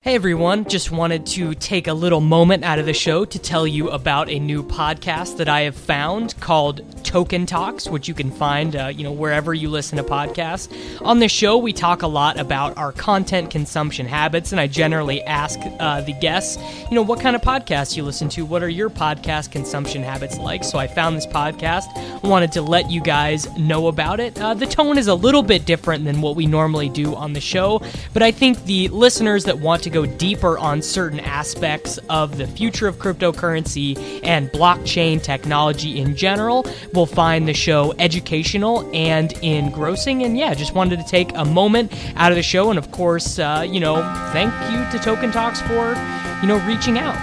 Hey everyone, just wanted to take a little moment out of the show to tell you about a new podcast that I have found called Token Talks, which you can find, wherever you listen to podcasts. On this show, we talk a lot about our content consumption habits, and I generally ask the guests, what kind of podcasts you listen to, what are your podcast consumption habits like? So I found this podcast, wanted to let you guys know about it. The tone is a little bit different than what we normally do on the show, but I think the listeners that want to go deeper on certain aspects of the future of cryptocurrency and blockchain technology in general will find the show educational and engrossing. And just wanted to take a moment out of the show and, of course, thank you to Token Talks for, reaching out.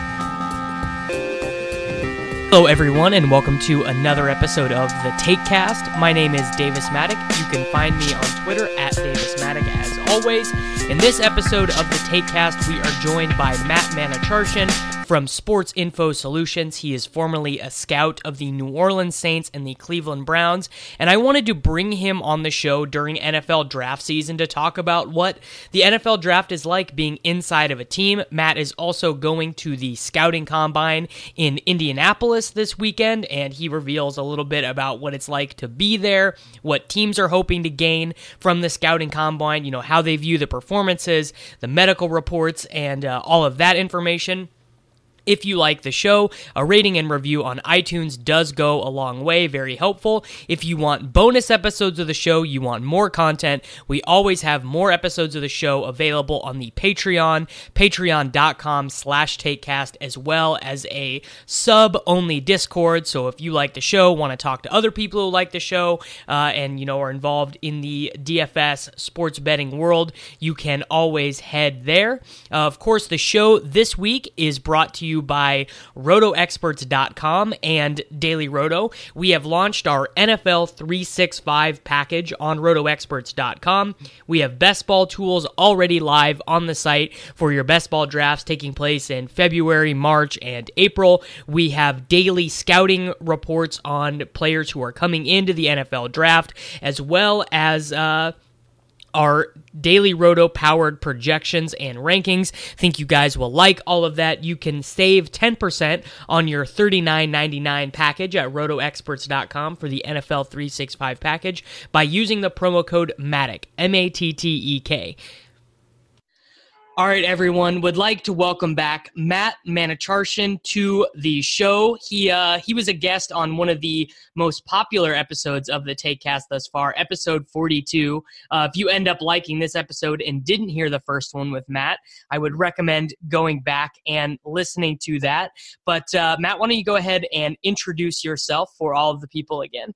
Hello, everyone, and welcome to another episode of the TakeCast. My name is Davis Maddock. You can find me on Twitter at Davis Maddock, as always. In this episode of the TakeCast, we are joined by Matt Manacharshan from Sports Info Solutions. He is formerly a scout of the New Orleans Saints and the Cleveland Browns, and I wanted to bring him on the show during NFL draft season to talk about what the NFL draft is like being inside of a team. Matt is also going to the scouting combine in Indianapolis this weekend, and he reveals a little bit about what it's like to be there, what teams are hoping to gain from the scouting combine, how they view the performances, the medical reports, and all of that information. If you like the show, a rating and review on iTunes does go a long way, very helpful. If you want bonus episodes of the show, you want more content, we always have more episodes of the show available on the Patreon, patreon.com/takecast, as well as a sub-only Discord. So if you like the show, want to talk to other people who like the show, and are involved in the DFS sports betting world, you can always head there. Of course, the show this week is brought to you by RotoExperts.com and Daily Roto. We have launched our NFL 365 package on RotoExperts.com. We have best ball tools already live on the site for your best ball drafts taking place in February, March, and April. We have daily scouting reports on players who are coming into the NFL draft, as well as our Daily Roto-powered projections and rankings. Think you guys will like all of that. You can save 10% on your $39.99 package at rotoexperts.com for the NFL 365 package by using the promo code MATTEK, M-A-T-T-E-K. All right, everyone, would like to welcome back Matt Manacharshan to the show. He was a guest on one of the most popular episodes of the TakeCast thus far, episode 42. If you end up liking this episode and didn't hear the first one with Matt, I would recommend going back and listening to that. But Matt, why don't you go ahead and introduce yourself for all of the people again?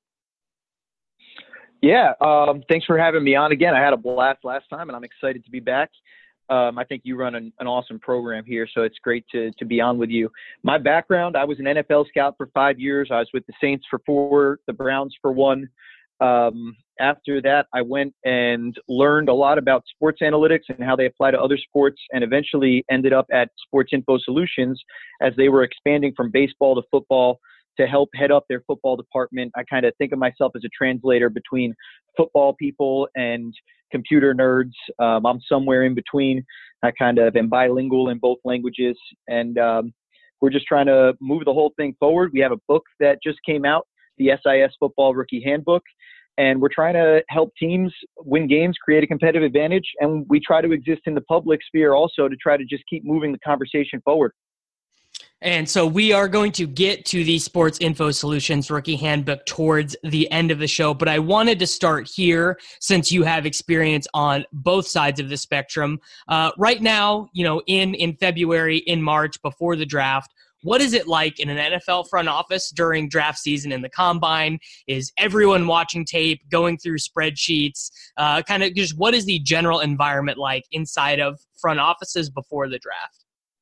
Yeah, thanks for having me on again. I had a blast last time, and I'm excited to be back. I think you run an awesome program here, so it's great to be on with you. My background, I was an NFL scout for 5 years. I was with the Saints for 4, the Browns for 1. After that, I went and learned a lot about sports analytics and how they apply to other sports, and eventually ended up at Sports Info Solutions as they were expanding from baseball to football to help head up their football department. I kind of think of myself as a translator between football people and computer nerds. I'm somewhere in between. I kind of am bilingual in both languages, and we're just trying to move the whole thing forward. We have a book that just came out, the SIS Football Rookie Handbook, and we're trying to help teams win games, create a competitive advantage, and we try to exist in the public sphere also to try to just keep moving the conversation forward. And so we are going to get to the Sports Info Solutions Rookie Handbook towards the end of the show, but I wanted to start here since you have experience on both sides of the spectrum. Right now, in February, in March, before the draft, what is it like in an NFL front office during draft season in the combine? Is everyone watching tape, going through spreadsheets? Kind of just what is the general environment like inside of front offices before the draft?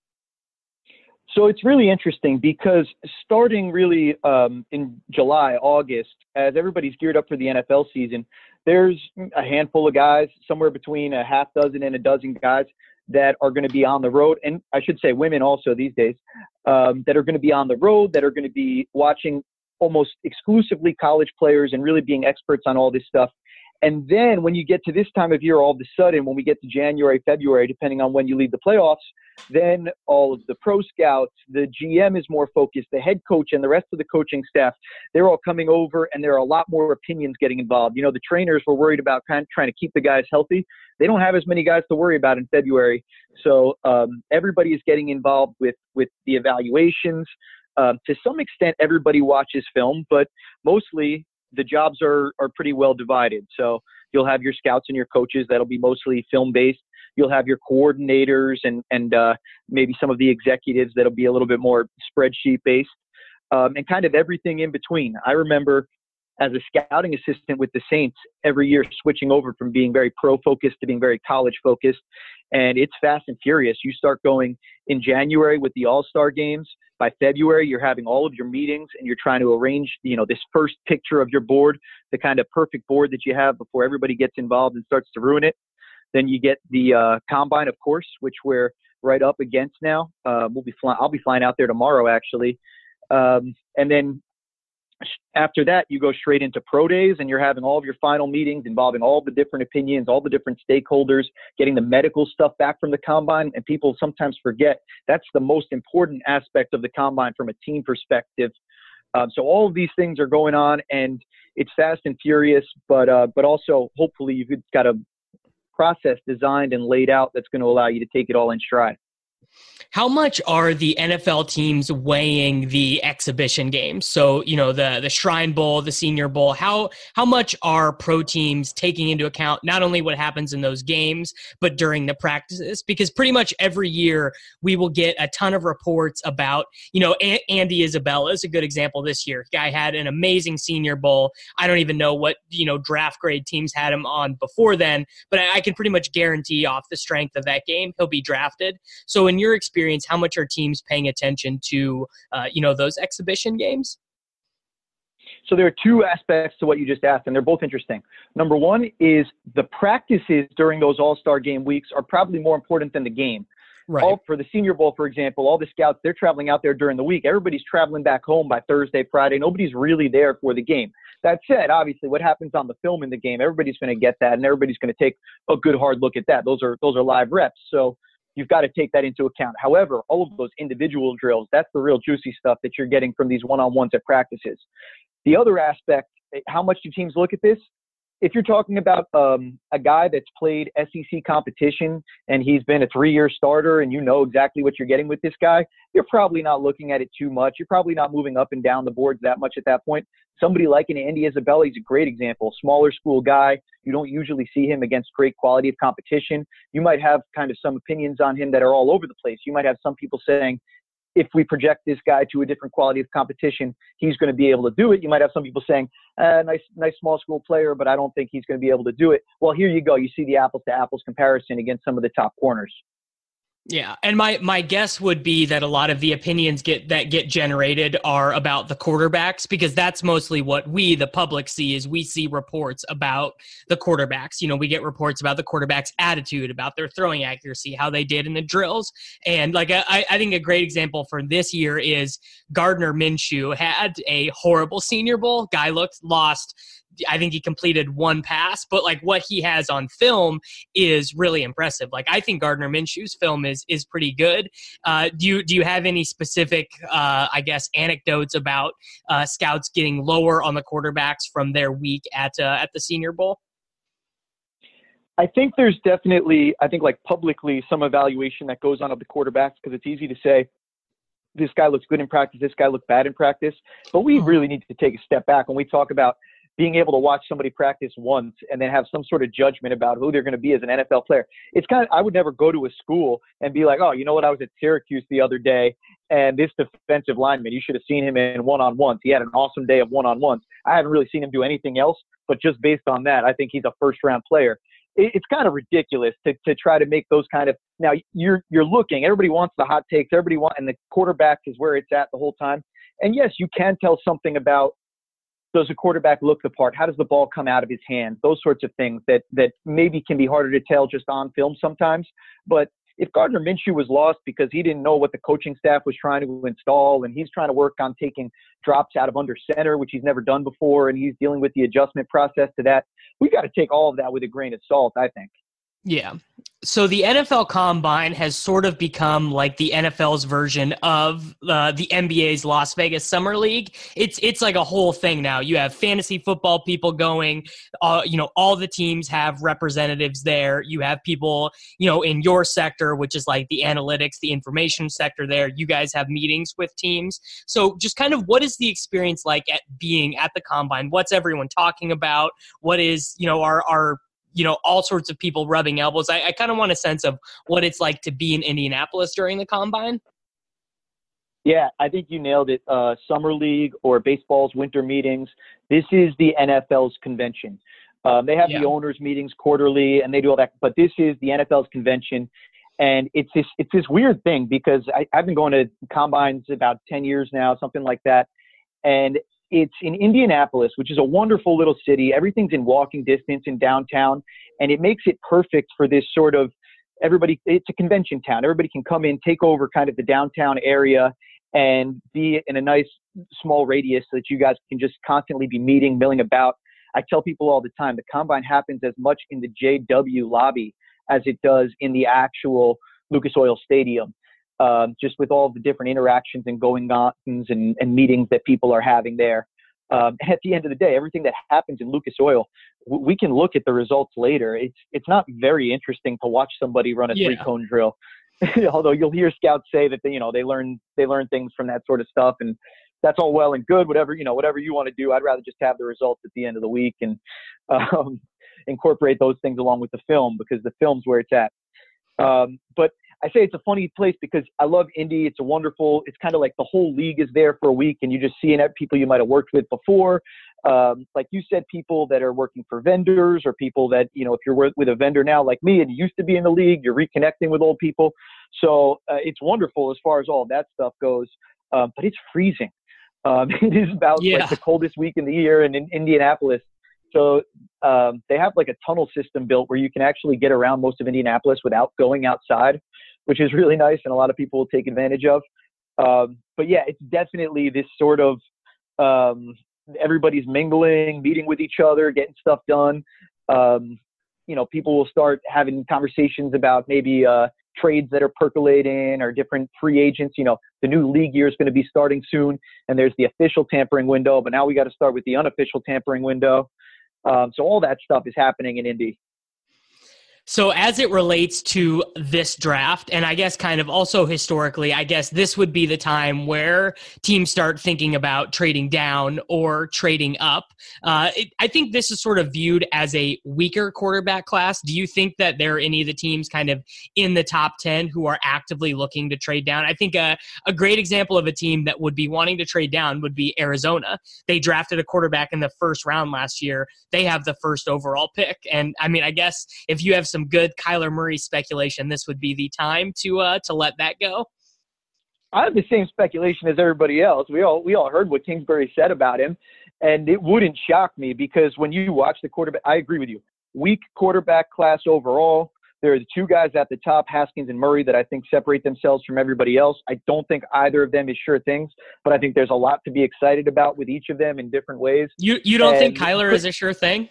So it's really interesting because starting really in July, August, as everybody's geared up for the NFL season, there's a handful of guys, somewhere between a half dozen and a dozen guys that are going to be on the road. And I should say women also these days, that are going to be on the road, that are going to be watching almost exclusively college players and really being experts on all this stuff. And then when you get to this time of year, all of a sudden, when we get to January, February, depending on when you leave the playoffs, then all of the pro scouts, the GM is more focused, the head coach and the rest of the coaching staff, they're all coming over, and there are a lot more opinions getting involved. The trainers were worried about kind of trying to keep the guys healthy. They don't have as many guys to worry about in February. So everybody is getting involved with the evaluations. To some extent, everybody watches film, but mostly the jobs are pretty well divided. So you'll have your scouts and your coaches that'll be mostly film-based. You'll have your coordinators and maybe some of the executives that'll be a little bit more spreadsheet-based, and kind of everything in between. I remember as a scouting assistant with the Saints every year switching over from being very pro-focused to being very college-focused. And it's fast and furious. You start going in January with the All-Star games. By February, you're having all of your meetings and you're trying to arrange, this first picture of your board, the kind of perfect board that you have before everybody gets involved and starts to ruin it. Then you get the combine, of course, which we're right up against now. I'll be flying out there tomorrow, actually. And then after that, you go straight into pro days, and you're having all of your final meetings involving all the different opinions, all the different stakeholders, getting the medical stuff back from the combine. And people sometimes forget that's the most important aspect of the combine from a team perspective. So all of these things are going on, and it's fast and furious, but also hopefully you've got a process designed and laid out that's going to allow you to take it all in stride. How much are the NFL teams weighing the exhibition games? So, the Shrine Bowl, the Senior Bowl, how much are pro teams taking into account not only what happens in those games, but during the practices? Because pretty much every year we will get a ton of reports about, Andy Isabella is a good example this year. Guy had an amazing Senior Bowl. I don't even know what, draft grade teams had him on before then, but I can pretty much guarantee off the strength of that game, he'll be drafted. So in your experience, how much are teams paying attention to, those exhibition games? So there are two aspects to what you just asked, and they're both interesting. Number one is the practices during those all-star game weeks are probably more important than the game. Right. For the Senior Bowl, for example, all the scouts, they're traveling out there during the week. Everybody's traveling back home by Thursday, Friday. Nobody's really there for the game. That said, obviously, what happens on the film in the game, everybody's going to get that, and everybody's going to take a good hard look at that. Those are live reps. So you've got to take that into account. However, all of those individual drills, that's the real juicy stuff that you're getting from these one-on-ones at practices. The other aspect, how much do teams look at this? If you're talking about a guy that's played SEC competition and he's been a 3-year starter and you know exactly what you're getting with this guy, you're probably not looking at it too much. You're probably not moving up and down the boards that much at that point. Somebody like an Andy Isabella, he's a great example. Smaller school guy. You don't usually see him against great quality of competition. You might have kind of some opinions on him that are all over the place. You might have some people saying, if we project this guy to a different quality of competition, he's going to be able to do it. You might have some people saying, nice small school player, but I don't think he's going to be able to do it. Well, here you go. You see the apples to apples comparison against some of the top corners. Yeah, and my guess would be that a lot of the opinions that get generated are about the quarterbacks, because that's mostly what we, the public, see. Is we see reports about the quarterbacks. We get reports about the quarterback's attitude, about their throwing accuracy, how they did in the drills. And I think a great example for this year is Gardner Minshew had a horrible Senior Bowl. Guy looked lost. I think he completed one pass, but what he has on film is really impressive. I think Gardner Minshew's film is pretty good. Do you have any specific, anecdotes about scouts getting lower on the quarterbacks from their week at the Senior Bowl? I think there's definitely, publicly some evaluation that goes on of the quarterbacks, because it's easy to say, this guy looks good in practice, this guy looked bad in practice. But we really need to take a step back when we talk about being able to watch somebody practice once and then have some sort of judgment about who they're going to be as an NFL player. It's I would never go to a school and be like, oh, you know what? I was at Syracuse the other day and this defensive lineman, you should have seen him in one-on-ones. He had an awesome day of one-on-ones. I haven't really seen him do anything else, but just based on that, I think he's a first-round player. It's kind of ridiculous to try to make those kind of – now, you're looking. Everybody wants the hot takes. And the quarterback is where it's at the whole time. And, yes, you can tell something about, does a quarterback look the part? How does the ball come out of his hands? Those sorts of things that maybe can be harder to tell just on film sometimes. But if Gardner Minshew was lost because he didn't know what the coaching staff was trying to install, and he's trying to work on taking drops out of under center, which he's never done before, and he's dealing with the adjustment process to that, we got to take all of that with a grain of salt, I think. Yeah. So the NFL Combine has sort of become like the NFL's version of the NBA's Las Vegas Summer League. It's like a whole thing now. You have fantasy football people going. All the teams have representatives there. You have people, in your sector, which is like the analytics, the information sector there. You guys have meetings with teams. So just kind of what is the experience like at being at the Combine? What's everyone talking about? What is, our all sorts of people rubbing elbows. I kind of want a sense of what it's like to be in Indianapolis during the Combine. Yeah, I think you nailed it. Summer League or baseball's winter meetings. This is the NFL's convention. They have the owners' meetings quarterly, and they do all that. But this is the NFL's convention, and it's this weird thing because I've been going to Combines about 10 years now, something like that, and it's in Indianapolis, which is a wonderful little city. Everything's in walking distance in downtown, and it makes it perfect for this sort of everybody. It's a convention town. Everybody can come in, take over kind of the downtown area, and be in a nice small radius so that you guys can just constantly be meeting, milling about. I tell people all the time, the Combine happens as much in the JW lobby as it does in the actual Lucas Oil Stadium. Just with all the different interactions and going-ons and meetings that people are having there. At the end of the day, everything that happens in Lucas Oil, we can look at the results later. It's not very interesting to watch somebody run a three-cone drill, although you'll hear scouts say that they learn things from that sort of stuff, and that's all well and good. Whatever you want to do, I'd rather just have the results at the end of the week and incorporate those things along with the film because the film's where it's at. But I say it's a funny place because I love Indy. It's it's kind of like the whole league is there for a week and you just see people you might have worked with before. Like you said, people that are working for vendors or people that, if you're with a vendor now like me and you used to be in the league, you're reconnecting with old people. So it's wonderful as far as all that stuff goes. But it's freezing. It is about like the coldest week in the year in Indianapolis. So they have like a tunnel system built where you can actually get around most of Indianapolis without going outside, which is really nice and a lot of people will take advantage of. But yeah, it's definitely this sort of everybody's mingling, meeting with each other, getting stuff done. People will start having conversations about maybe trades that are percolating or different free agents. The new league year is going to be starting soon and there's the official tampering window, but now we got to start with the unofficial tampering window. So all that stuff is happening in Indy. So as it relates to this draft, and I guess kind of also historically, I guess this would be the time where teams start thinking about trading down or trading up. I think this is sort of viewed as a weaker quarterback class. Do you think that there are any of the teams kind of in the top 10 who are actively looking to trade down? I think a great example of a team that would be wanting to trade down would be Arizona. They drafted a quarterback in the first round last year. They have the first overall pick. And I mean, I guess if you have some good Kyler Murray speculation, this would be the time to let that go. I have the same speculation as everybody else. We all heard what Kingsbury said about him, and it wouldn't shock me because when you watch the quarterback, I agree with you. Weak quarterback class overall. There are the two guys at the top, Haskins and Murray, that I think separate themselves from everybody else. I don't think either of them is sure things, but I think there's a lot to be excited about with each of them in different ways. You don't think Kyler is a sure thing?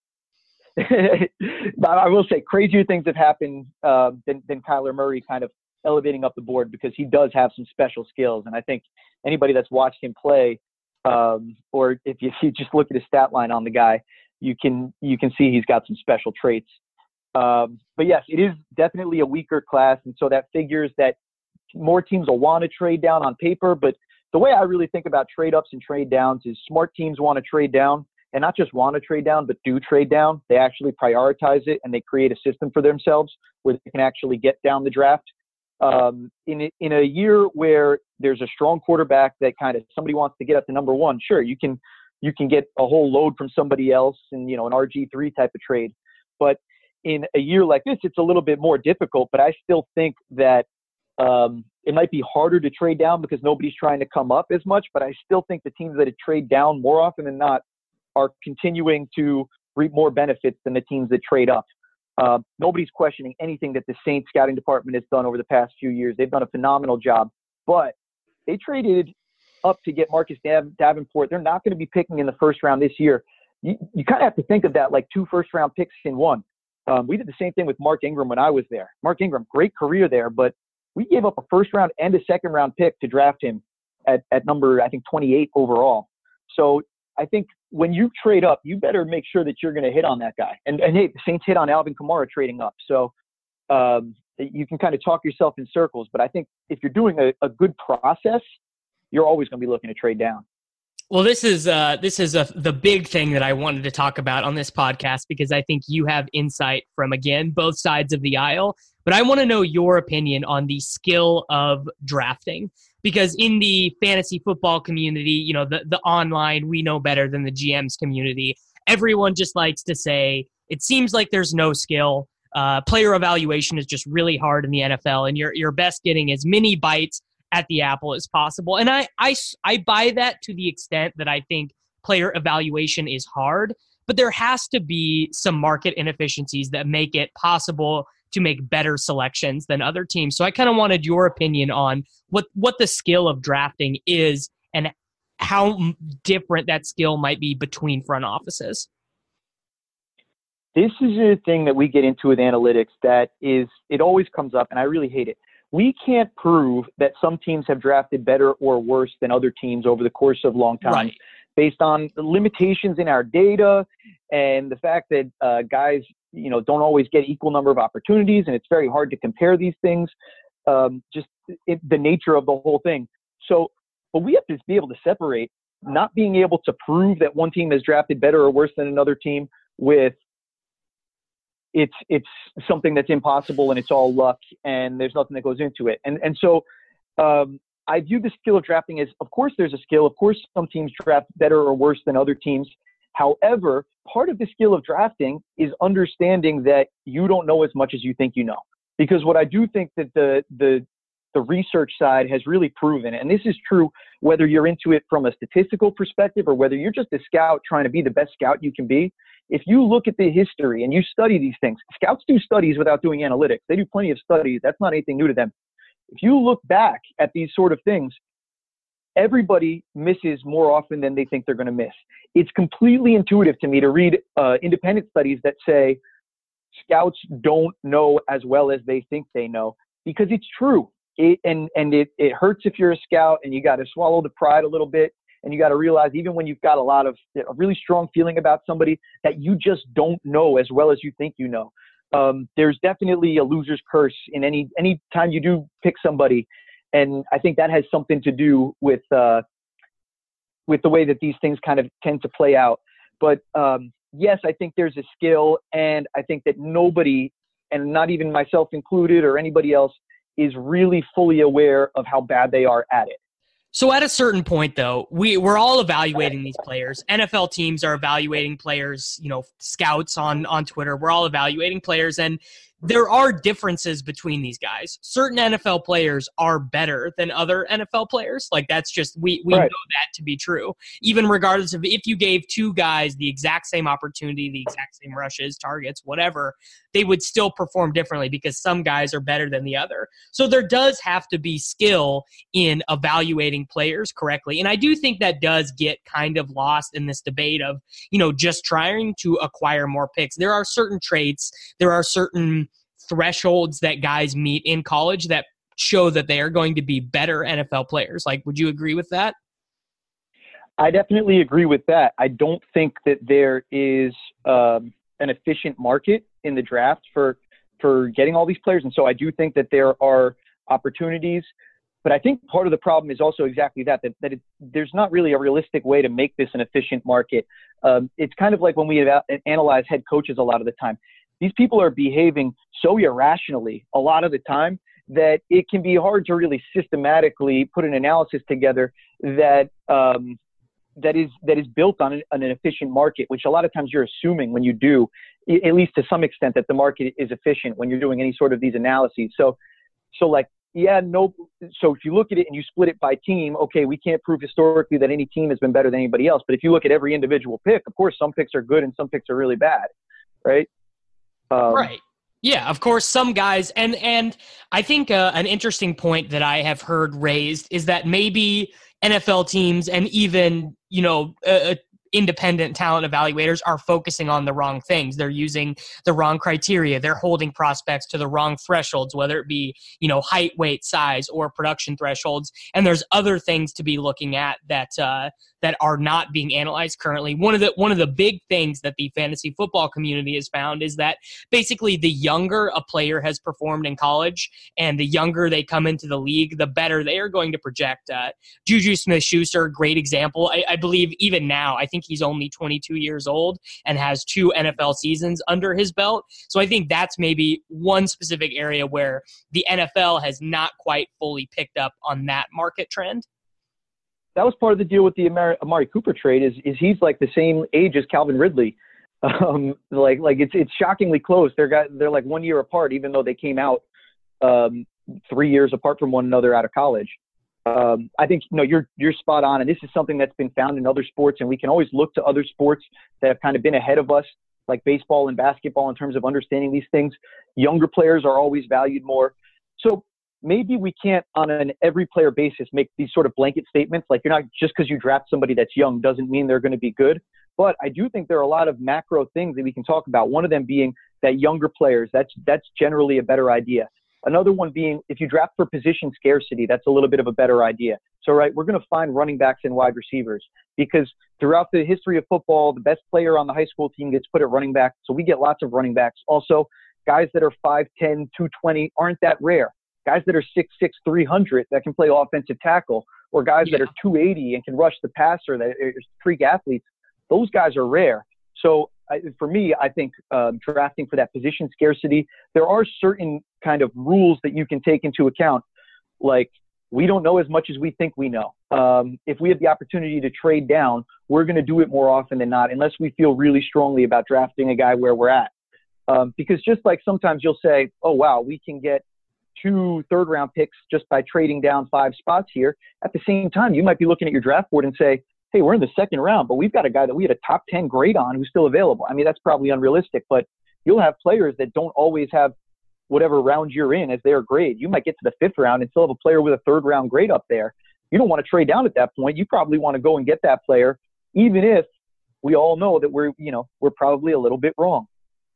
I will say crazier things have happened than Kyler Murray kind of elevating up the board because he does have some special skills. And I think anybody that's watched him play, or if you just look at his stat line on the guy, you can see he's got some special traits. But yes, it is definitely a weaker class. And so that figures that more teams will want to trade down on paper. But the way I really think about trade ups and trade downs is smart teams want to trade down. And not just want to trade down, but do trade down. They actually prioritize it and they create a system for themselves where they can actually get down the draft. In a year where there's a strong quarterback that kind of somebody wants to get up to number one, sure, you can get a whole load from somebody else and, an RG3 type of trade. But in a year like this, it's a little bit more difficult, but I still think that it might be harder to trade down because nobody's trying to come up as much, but I still think the teams that trade down more often than not are continuing to reap more benefits than the teams that trade up. Nobody's questioning anything that the Saints scouting department has done over the past few years. They've done a phenomenal job, but they traded up to get Marcus Davenport. They're not going to be picking in the first round this year. You kind of have to think of that like 2 first-round picks in one. We did the same thing with Mark Ingram when I was there. Mark Ingram, great career there, but we gave up a first-round and a second-round pick to draft him at number, I think, 28 overall. So I think when you trade up, you better make sure that you're going to hit on that guy. And hey, the Saints hit on Alvin Kamara trading up. So you can kind of talk yourself in circles. But I think if you're doing a good process, you're always going to be looking to trade down. Well, this is the big thing that I wanted to talk about on this podcast, because I think you have insight from, again, both sides of the aisle. But I want to know your opinion on the skill of drafting, because in the fantasy football community, you know, the online, we know better than the GM's community. Everyone just likes to say, it seems like there's no skill. Player evaluation is just really hard in the NFL, and you're best getting as many bites at the apple as possible. And I buy that to the extent that I think player evaluation is hard, but there has to be some market inefficiencies that make it possible to make better selections than other teams. So I kind of wanted your opinion on what the skill of drafting is and how different that skill might be between front offices. This is a thing that we get into with analytics that is, it always comes up, and I really hate it. We can't prove that some teams have drafted better or worse than other teams over the course of long time, right, based on the limitations in our data and the fact that guys, you know, don't always get equal number of opportunities, and it's very hard to compare these things. The nature of the whole thing. So, but we have to be able to separate not being able to prove that one team has drafted better or worse than another team with it's something that's impossible and it's all luck and there's nothing that goes into it. And so I view the skill of drafting as, of course, there's a skill. Of course, some teams draft better or worse than other teams. However, part of the skill of drafting is understanding that you don't know as much as you think you know. Because what I do think that the research side has really proven, and this is true whether you're into it from a statistical perspective or whether you're just a scout trying to be the best scout you can be. If you look at the history and you study these things, scouts do studies without doing analytics. They do plenty of studies. That's not anything new to them. If you look back at these sort of things, everybody misses more often than they think they're going to miss. It's completely intuitive to me to read independent studies that say scouts don't know as well as they think they know, because it's true. It hurts if you're a scout, and you got to swallow the pride a little bit. And you got to realize, even when you've got a really strong feeling about somebody, that you just don't know as well as you think you know. There's definitely a loser's curse in any time you do pick somebody. And I think that has something to do with the way that these things kind of tend to play out. But yes, I think there's a skill, and I think that nobody, and not even myself included or anybody else, is really fully aware of how bad they are at it. So at a certain point, though, we're all evaluating these players. NFL teams are evaluating players, you know, scouts on Twitter. We're all evaluating players, and there are differences between these guys. Certain NFL players are better than other NFL players. Like, that's just, we right. know that to be true. Even regardless of if you gave two guys the exact same opportunity, the exact same rushes, targets, whatever, they would still perform differently because some guys are better than the other. So there does have to be skill in evaluating players correctly. And I do think that does get kind of lost in this debate of, you know, just trying to acquire more picks. There are certain traits, there are certain thresholds that guys meet in college that show that they are going to be better NFL players. Like, would you agree with that? I definitely agree with that. I don't think that there is an efficient market in the draft for getting all these players. And so I do think that there are opportunities, but I think part of the problem is also exactly that there's not really a realistic way to make this an efficient market. It's kind of like when we analyze head coaches a lot of the time. These people are behaving so irrationally a lot of the time that it can be hard to really systematically put an analysis together that is built on an efficient market, which a lot of times you're assuming when you do, at least to some extent, that the market is efficient when you're doing any sort of these analyses. So if you look at it and you split it by team, okay, we can't prove historically that any team has been better than anybody else. But if you look at every individual pick, of course, some picks are good and some picks are really bad, right? Right. Yeah, of course, some guys, and I think an interesting point that I have heard raised is that maybe NFL teams and even independent talent evaluators are focusing on the wrong things. They're using the wrong criteria. They're holding prospects to the wrong thresholds, whether it be height, weight, size, or production thresholds. And there's other things to be looking at that are not being analyzed currently. One of the big things that the fantasy football community has found is that basically the younger a player has performed in college and the younger they come into the league, the better they are going to project. Juju Smith-Schuster, great example. I believe even now, I think he's only 22 years old and has 2 NFL seasons under his belt. So I think that's maybe one specific area where the NFL has not quite fully picked up on that market trend. That was part of the deal with the Amari Cooper trade is he's like the same age as Calvin Ridley. It's shockingly close. They're like 1 year apart, even though they came out 3 years apart from one another out of college. I think you're spot on, and this is something that's been found in other sports, and we can always look to other sports that have kind of been ahead of us, like baseball and basketball, in terms of understanding these things. Younger players are always valued more. So maybe we can't, on an every player basis, make these sort of blanket statements. Like, you're not, just because you draft somebody that's young doesn't mean they're going to be good. But I do think there are a lot of macro things that we can talk about. One of them being that younger players, that's generally a better idea. Another one being, if you draft for position scarcity, that's a little bit of a better idea. So, right, we're going to find running backs and wide receivers, because throughout the history of football, the best player on the high school team gets put at running back. So we get lots of running backs. Also, guys that are 5'10", 220 aren't that rare. Guys that are 6'6", 300 that can play offensive tackle, or guys that are 280 and can rush the passer, that are freak athletes, those guys are rare. So for me, I think drafting for that position scarcity, there are certain kind of rules that you can take into account. Like, we don't know as much as we think we know. If we have the opportunity to trade down, we're going to do it more often than not, unless we feel really strongly about drafting a guy where we're at. Because just like sometimes you'll say, oh, wow, we can get 2 third-round picks just by trading down 5 spots here. At the same time, you might be looking at your draft board and say, hey, we're in the 2nd round, but we've got a guy that we had a top 10 grade on who's still available. I mean, that's probably unrealistic, but you'll have players that don't always have whatever round you're in as their grade. You might get to the 5th round and still have a player with a 3rd round grade up there. You don't want to trade down at that point. You probably want to go and get that player, even if we all know that we're probably a little bit wrong.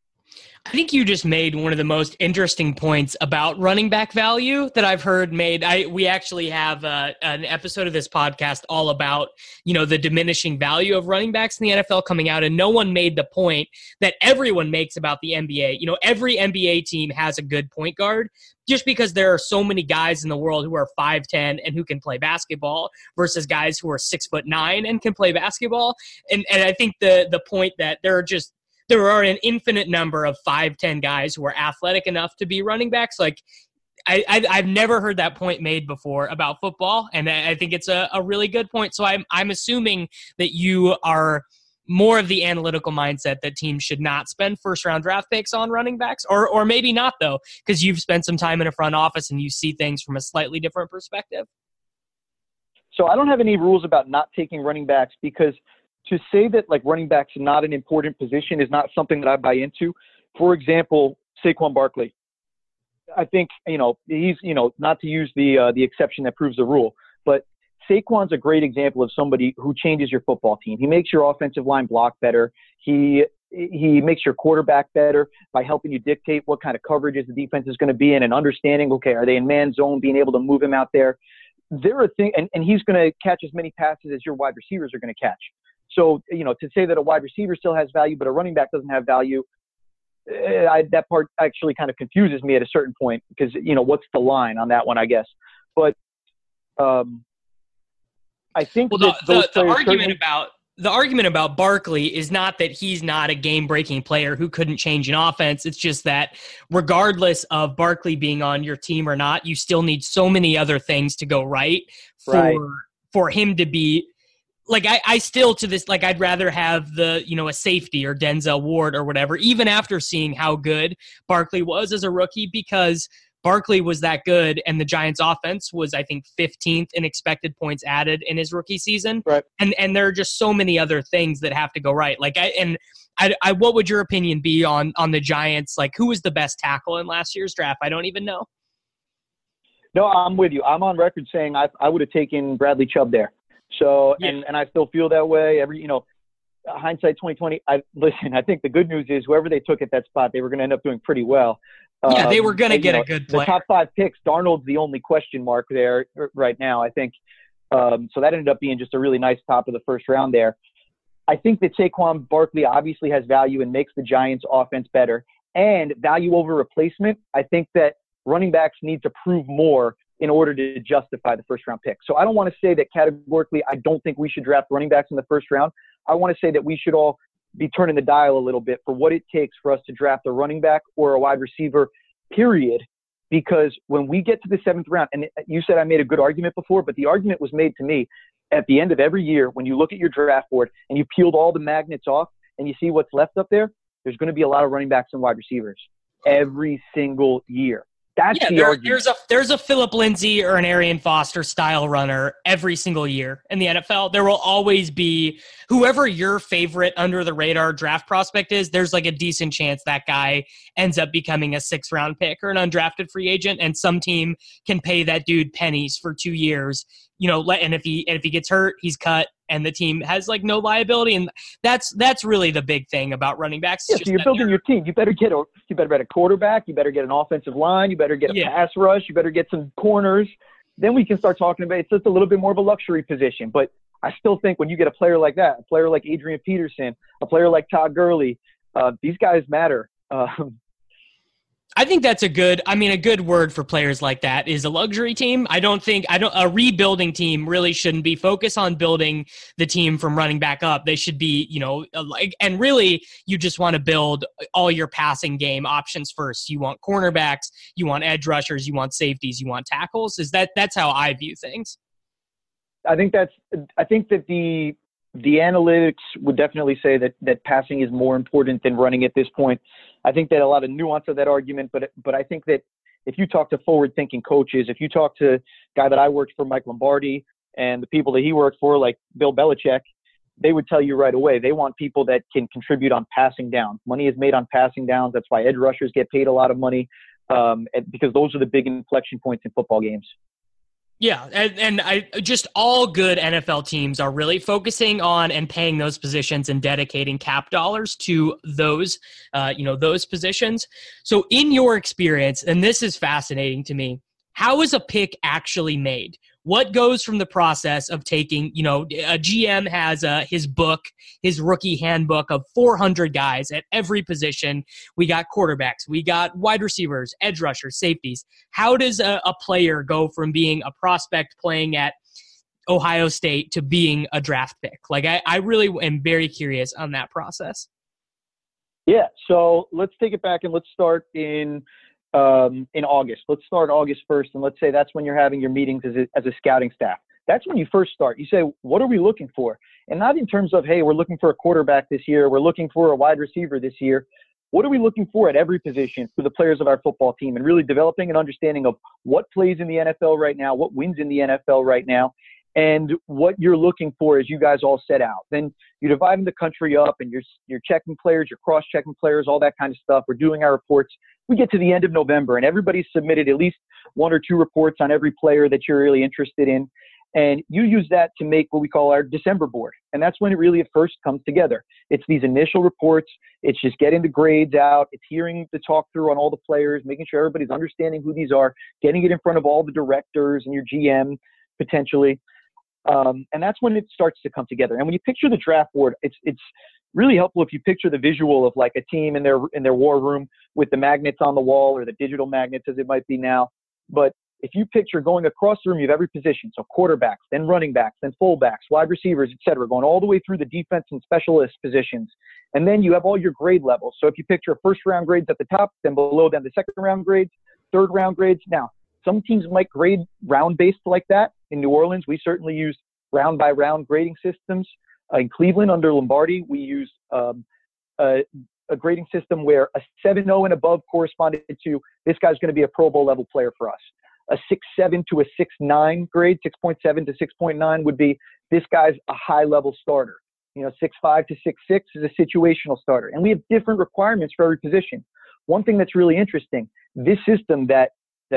I think you just made one of the most interesting points about running back value that I've heard made. We actually have an episode of this podcast all about, the diminishing value of running backs in the NFL coming out, and no one made the point that everyone makes about the NBA. Every NBA team has a good point guard, just because there are so many guys in the world who are 5'10" and who can play basketball versus guys who are 6'9" and can play basketball. And I think the point that there are an infinite number of 5'10" guys who are athletic enough to be running backs. Like, I've never heard that point made before about football, and I think it's a really good point. So I'm assuming that you are more of the analytical mindset that teams should not spend 1st-round draft picks on running backs, or maybe not, though, because you've spent some time in a front office and you see things from a slightly different perspective. So I don't have any rules about not taking running backs, because to say that like running back's not an important position is not something that I buy into. For example, Saquon Barkley. I think, he's, not to use the exception that proves the rule, but Saquon's a great example of somebody who changes your football team. He makes your offensive line block better. He makes your quarterback better by helping you dictate what kind of coverages the defense is going to be in, and understanding, okay, are they in man zone, being able to move him out there. There are things, and he's going to catch as many passes as your wide receivers are going to catch. So, to say that a wide receiver still has value, but a running back doesn't have value, that part actually kind of confuses me at a certain point, because, what's the line on that one, I guess. But I think the argument about Barkley is not that he's not a game-breaking player who couldn't change an offense. It's just that regardless of Barkley being on your team or not, you still need so many other things to go right for him to be. Like, I still to this, like, I'd rather have a safety or Denzel Ward or whatever, even after seeing how good Barkley was as a rookie, because Barkley was that good, and the Giants offense was, I think, 15th in expected points added in his rookie season. Right. And there are just so many other things that have to go right. Like, what would your opinion be on the Giants? Like, who was the best tackle in last year's draft? I don't even know. No, I'm with you. I'm on record saying I would have taken Bradley Chubb there. So, Yeah. and I still feel that way. Hindsight 2020. I think the good news is whoever they took at that spot, they were going to end up doing pretty well. Yeah, they were going to get a good player. The top 5 picks, Darnold's the only question mark there right now, I think. So that ended up being just a really nice top of the first round there. I think that Saquon Barkley obviously has value and makes the Giants offense better, and value over replacement. I think that running backs need to prove more in order to justify the first round pick. So I don't want to say that categorically I don't think we should draft running backs in the first round. I want to say that we should all be turning the dial a little bit for what it takes for us to draft a running back or a wide receiver, period. Because when we get to the 7th round, and you said I made a good argument before, but the argument was made to me at the end of every year when you look at your draft board and you peeled all the magnets off and you see what's left up there, there's going to be a lot of running backs and wide receivers every single year. That's the argument. There's a Phillip Lindsay or an Arian Foster style runner every single year in the NFL. There will always be whoever your favorite under the radar draft prospect is. There's like a decent chance that guy ends up becoming a 6th round pick or an undrafted free agent, and some team can pay that dude pennies for 2 years. And if he gets hurt, he's cut, and the team has like no liability. And that's really the big thing about running backs. Yeah, so you're building your team. You better get a quarterback. You better get an offensive line. You better get a pass rush. You better get some corners. Then we can start talking about it's just a little bit more of a luxury position. But I still think when you get a player like that, a player like Adrian Peterson, a player like Todd Gurley, these guys matter. I think that's a good word for players like that is a luxury team. A rebuilding team really shouldn't be focused on building the team from running back up. They should be, and really you just want to build all your passing game options first. You want cornerbacks, you want edge rushers, you want safeties, you want tackles. That's how I view things. I think that the analytics would definitely say that passing is more important than running at this point. I think that a lot of nuance of that argument, but I think that if you talk to forward-thinking coaches, if you talk to a guy that I worked for, Mike Lombardi, and the people that he worked for, like Bill Belichick, they would tell you right away they want people that can contribute on passing down. Money is made on passing downs. That's why edge rushers get paid a lot of money because those are the big inflection points in football games. Yeah, and just all good NFL teams are really focusing on and paying those positions and dedicating cap dollars to those positions. So in your experience, and this is fascinating to me, how is a pick actually made? What goes from the process of taking, a GM has his book, his rookie handbook of 400 guys at every position. We got quarterbacks, we got wide receivers, edge rushers, safeties. How does a player go from being a prospect playing at Ohio State to being a draft pick? Like, I really am very curious on that process. Yeah, so let's take it back and let's start in August. Let's start August 1st, and let's say that's when you're having your meetings as a scouting staff. That's when you first start. You say, what are we looking for? And not in terms of, hey, we're looking for a quarterback this year, we're looking for a wide receiver this year. What are we looking for at every position for the players of our football team, and really developing an understanding of what plays in the NFL right now, what wins in the NFL right now, and what you're looking for as you guys all set out. Then you're dividing the country up, and you're checking players, you're cross-checking players, all that kind of stuff. We're doing our reports. We get to the end of November, and everybody's submitted at least 1 or 2 reports on every player that you're really interested in. And you use that to make what we call our December board. And that's when it really at first comes together. It's these initial reports. It's just getting the grades out. It's hearing the talk through on all the players, making sure everybody's understanding who these are, getting it in front of all the directors and your GM potentially. And that's when it starts to come together. And when you picture the draft board, it's really helpful if you picture the visual of like a team in their war room with the magnets on the wall, or the digital magnets as it might be now. But if you picture going across the room, you have every position. So quarterbacks, then running backs, then fullbacks, wide receivers, etc., going all the way through the defense and specialist positions. And then you have all your grade levels. So if you picture first round grades at the top, then below them the second round grades, third round grades. Now, some teams might grade round based like that. In New Orleans, we certainly use round by round grading systems. In Cleveland, under Lombardi, we use a grading system where a 7.0 and above corresponded to this guy's going to be a Pro Bowl level player for us. A 6.7 to a 6.9 grade, 6.7 to 6.9 would be this guy's a high level starter. 6'5" to 6'6" is a situational starter. And we have different requirements for every position. One thing that's really interesting, this system that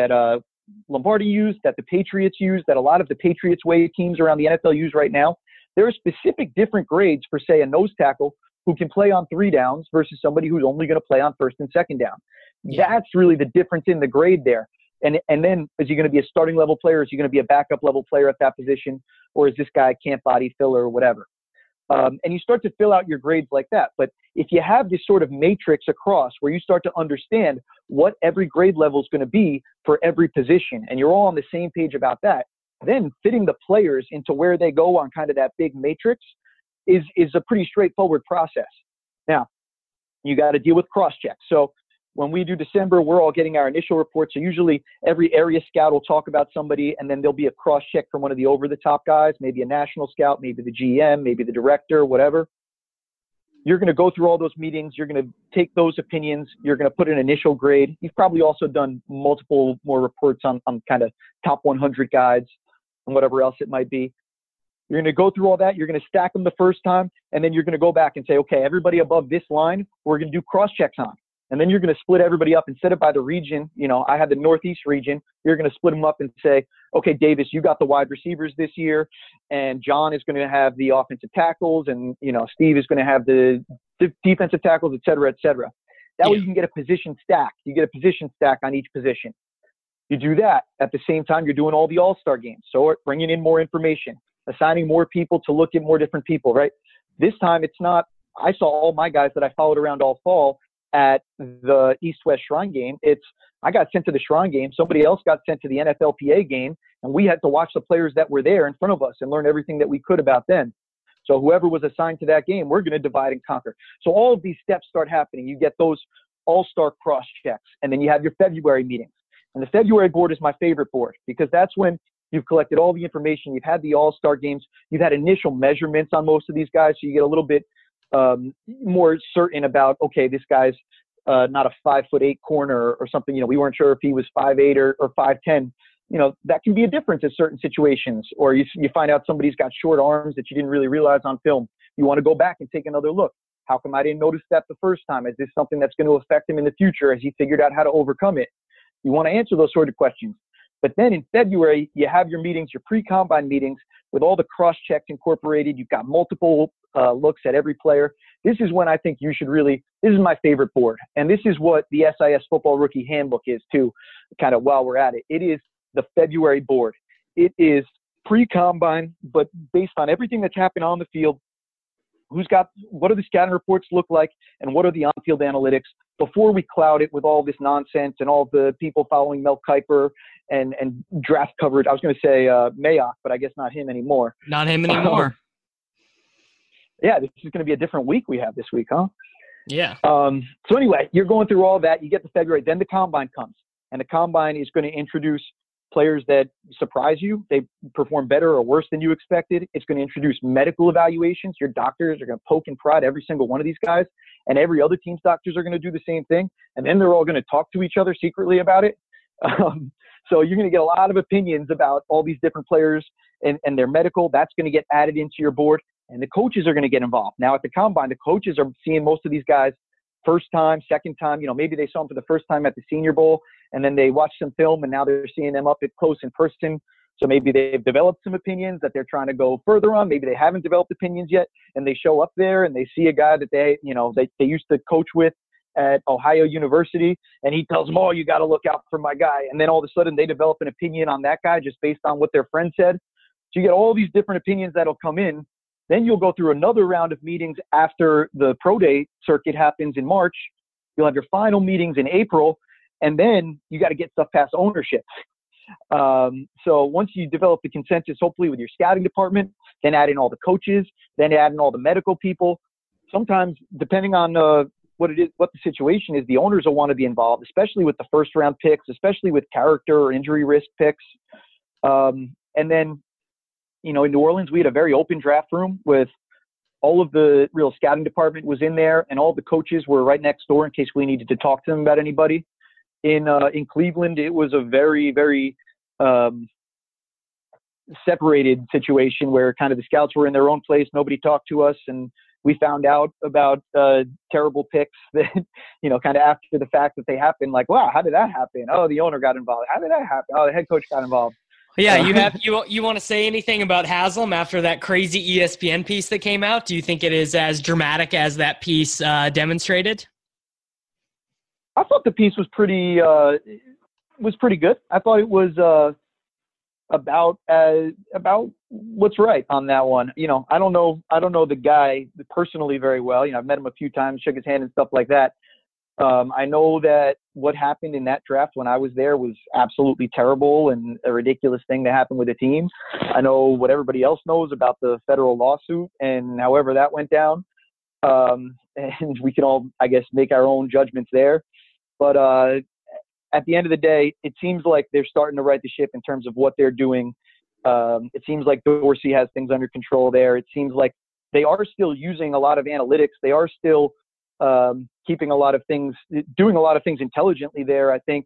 Lombardi used, that the Patriots use, that a lot of the Patriots way teams around the NFL use right now, there are specific different grades for, say, a nose tackle who can play on 3 downs versus somebody who's only going to play on 1st and 2nd down. Yeah. That's really the difference in the grade there. And then is he going to be a starting level player? Is he going to be a backup level player at that position? Or is this guy a camp body filler or whatever? And you start to fill out your grades like that. But if you have this sort of matrix across where you start to understand what every grade level is going to be for every position, and you're all on the same page about that, then fitting the players into where they go on kind of that big matrix is a pretty straightforward process. Now, you got to deal with cross-checks. So when we do December, we're all getting our initial reports. So usually every area scout will talk about somebody, and then there'll be a cross-check from one of the over-the-top guys, maybe a national scout, maybe the GM, maybe the director, whatever. You're going to go through all those meetings. You're going to take those opinions. You're going to put an initial grade. You've probably also done multiple more reports on kind of top 100 guys and whatever else it might be. You're going to go through all that. You're going to stack them the first time, and then you're going to go back and say, okay, everybody above this line, we're going to do cross-checks on. And then you're going to split everybody up instead of by the region. I had the Northeast region. You're going to split them up and say, okay, Davis, you got the wide receivers this year, and John is going to have the offensive tackles, and, Steve is going to have the defensive tackles, et cetera, et cetera. That way you can get a position stack. You get a position stack on each position. You do that. At the same time, you're doing all the all-star games. So bringing in more information, assigning more people to look at more different people, right? This time it's not, I saw all my guys that I followed around all fall at the East-West Shrine game. I got sent to the Shrine game. Somebody else got sent to the NFLPA game, and we had to watch the players that were there in front of us and learn everything that we could about them. So whoever was assigned to that game, we're going to divide and conquer. So all of these steps start happening. You get those all-star cross-checks, and then you have your February meetings. And the February board is my favorite board because that's when you've collected all the information. You've had the all-star games. You've had initial measurements on most of these guys, so you get a little bit more certain about, okay, this guy's not a 5'8" corner or something. We weren't sure if he was 5'8" or 5'10". That can be a difference in certain situations. Or you find out somebody's got short arms that you didn't really realize on film. You want to go back and take another look. How come I didn't notice that the first time? Is this something that's going to affect him in the future as he figured out how to overcome it? You want to answer those sort of questions. But then in February, you have your meetings, your pre-combine meetings with all the cross-checks incorporated. You've got multiple looks at every player. This is when I think you should this is my favorite board. And this is what the SIS Football Rookie Handbook is too, kind of while we're at it. It is the February board. It is pre-combine, but based on everything that's happened on the field, what do the scouting reports look like, and what are the on-field analytics before we cloud it with all this nonsense and all the people following Mel Kiper and draft coverage. I was going to say Mayock, but I guess not him anymore. Not him anymore. Yeah, this is going to be a different week we have this week, huh? Yeah. So anyway, you're going through all that. You get to February. Then the combine comes. And the combine is going to introduce players that surprise you. They perform better or worse than you expected. It's going to introduce medical evaluations. Your doctors are going to poke and prod every single one of these guys. And every other team's doctors are going to do the same thing. And then they're all going to talk to each other secretly about it. So you're going to get a lot of opinions about all these different players and their medical. That's going to get added into your board. And the coaches are going to get involved. Now at the combine, the coaches are seeing most of these guys first time, second time. Maybe they saw them for the first time at the Senior Bowl, and then they watched some film, and now they're seeing them up close in person. So maybe they've developed some opinions that they're trying to go further on. Maybe they haven't developed opinions yet, and they show up there and they see a guy that they used to coach with at Ohio University, and he tells them, "Oh, you got to look out for my guy." And then all of a sudden they develop an opinion on that guy just based on what their friend said. So you get all these different opinions that'll come in. Then you'll go through another round of meetings after the pro day circuit happens in March. You'll have your final meetings in April, and then you got to get stuff past ownership. So once you develop the consensus, hopefully with your scouting department, then add in all the coaches, then add in all the medical people. Sometimes, depending on what the situation is, the owners will want to be involved, especially with the first round picks, especially with character or injury risk picks. And then, in New Orleans, we had a very open draft room with all of the real scouting department was in there, and all the coaches were right next door in case we needed to talk to them about anybody. In Cleveland, it was a very, very separated situation where kind of the scouts were in their own place. Nobody talked to us, and we found out about terrible picks that, kind of after the fact that they happened. Like, wow, how did that happen? Oh, the owner got involved. How did that happen? Oh, the head coach got involved. Yeah, you want to say anything about Haslam after that crazy ESPN piece that came out? Do you think it is as dramatic as that piece demonstrated? I thought the piece was pretty good. I thought it was about what's right on that one. I don't know the guy personally very well. I've met him a few times, shook his hand and stuff like that. I know that what happened in that draft when I was there was absolutely terrible and a ridiculous thing that happened with the team. I know what everybody else knows about the federal lawsuit and however that went down. And we can all, I guess, make our own judgments there. But at the end of the day, it seems like they're starting to right the ship in terms of what they're doing. It seems like Dorsey has things under control there. It seems like they are still using a lot of analytics. They are still keeping a lot of things, doing a lot of things intelligently there, I think.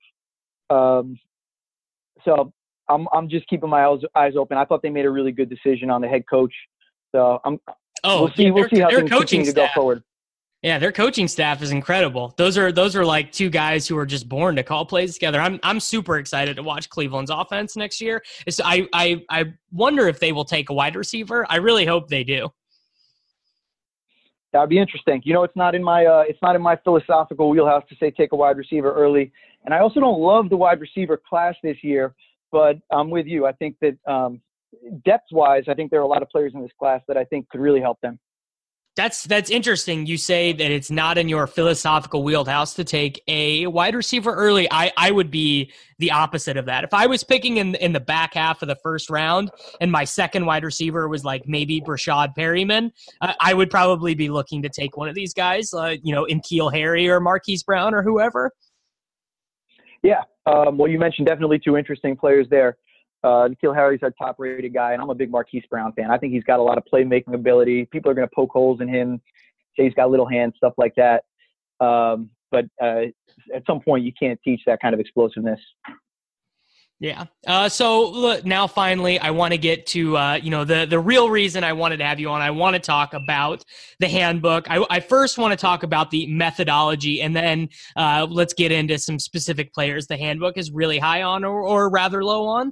So I'm just keeping my eyes open. I thought they made a really good decision on the head coach. So we'll see how things continue to go forward. Yeah, their coaching staff is incredible. Those are like two guys who are just born to call plays together. I'm super excited to watch Cleveland's offense next year. I wonder if they will take a wide receiver. I really hope they do. That would be interesting. It's not in my philosophical wheelhouse to say take a wide receiver early. And I also don't love the wide receiver class this year, but I'm with you. I think that depth-wise, I think there are a lot of players in this class that I think could really help them. That's interesting. You say that it's not in your philosophical wheelhouse to take a wide receiver early. I would be the opposite of that. If I was picking in the back half of the first round and my second wide receiver was like maybe Brashad Perryman, I would probably be looking to take one of these guys, N'Keal Harry or Marquise Brown or whoever. Yeah. Well, you mentioned definitely two interesting players there. N'Keal Harry's our top-rated guy, and I'm a big Marquise Brown fan. I think he's got a lot of playmaking ability. People are going to poke holes in him, say he's got little hands, stuff like that. But at some point, you can't teach that kind of explosiveness. Yeah. So look, now finally, I want to get to the real reason I wanted to have you on. I want to talk about the handbook. I first want to talk about the methodology, and then let's get into some specific players the handbook is really high on or rather low on.